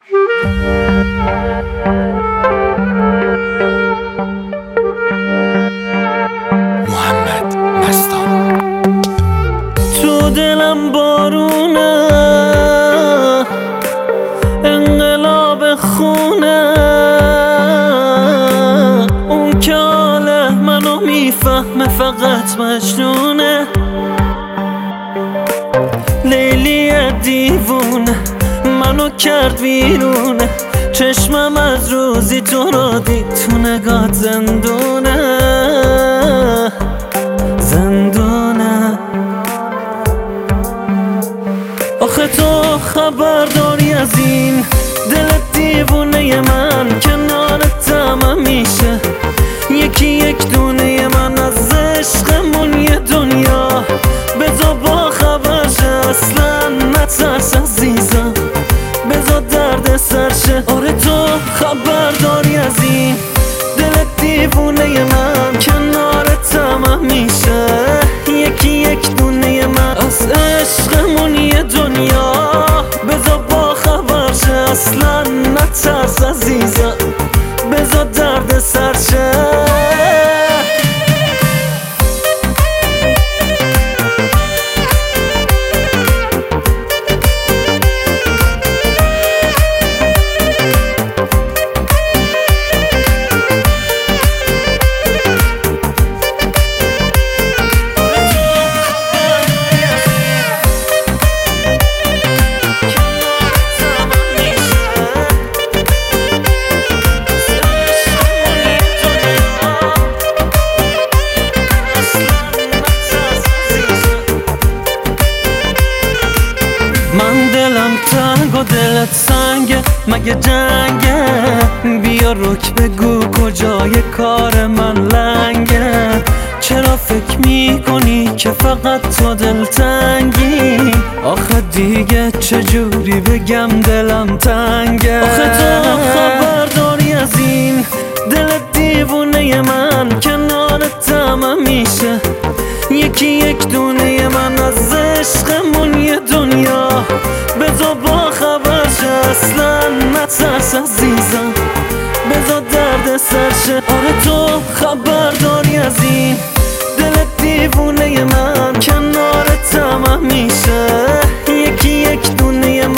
محمد مستان. تو دلم بارونه، انقلاب خونه، اون که حال منو میفهمه فقط مجنونه. لیلی دیوونه منو کرد بیرونه، چشمم از روزی تو رو دید، تو نگات زندونه زندونه. آخه تو خبر داری از این دل دیوونه من، کنارتم میشه یکی یک دونه من از عشقمون یه دنیا. بذار با خبرشه اصلا نترس عزیزم، بذار درد سرشه. آره تو خبر داری از این دل دیوونه من، کنارتم میشه یکی یک دونه من از عشقمون یه دنیا. بذار با خبرشه اصلا نترس عزیزم، بذار درد سرشه. من دلم تنگ و دلت سنگه، مگه جنگه؟ بیا رک بگو کجای کار من لنگه. چرا فکر میکنی که فقط تو دلتنگی؟ آخه دیگه چجوری بگم دلم تنگه. آخه تو خبر داری از این دل دیوونه من، کنارتم میشه یکی یک دونه من از عشقمون یه دنیا. بذار با خبرشه اصلا نترس عزیزم، بذار درد سرشه. آره تو خبر داری از این دل دیوونه من، کنارتم میشه یکی یک دونه